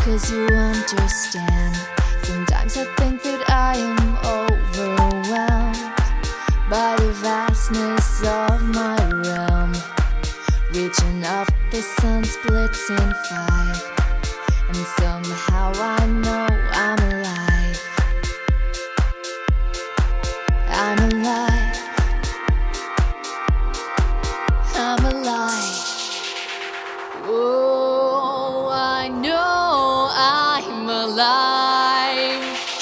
'cause you understand. Sometimes I think that I am overwhelmed by the vastness of my realm. Reaching up, the sun splits in five, and somehow I know I'm alive. I'm alive. I'm alive. Oh, I know I'm alive.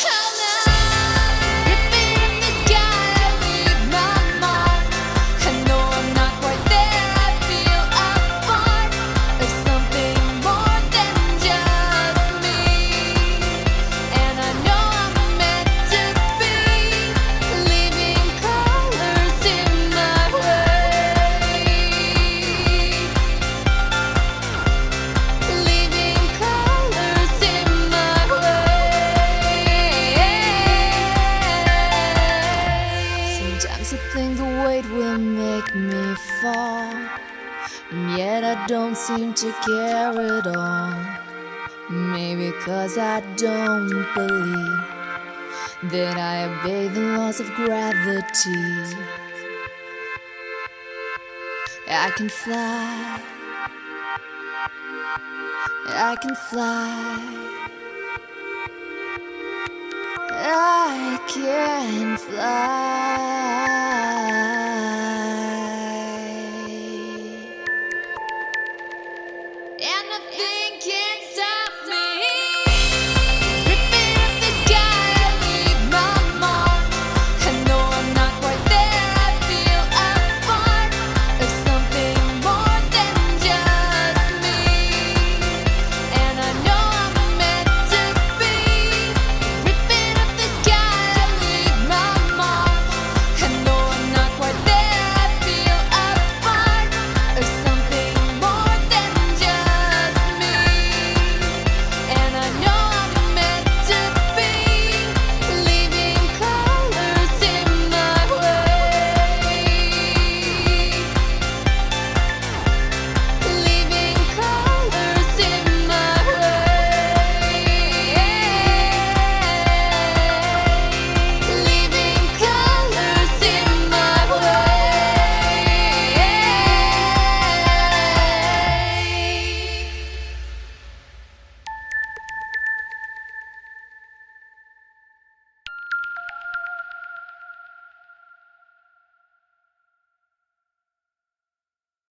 Ripping in the sky, I leave my mark. I know I'm not quite there, I feel a part of something more than just me. And I know I'm meant to be, leaving colors in my way. Leaving colors in my way. Sometimes I think the weight will make me fall, and yet I don't seem to care at all. Maybe 'cause I don't believe that I obey the laws of gravity. I can fly. I can fly. I can fly. And I think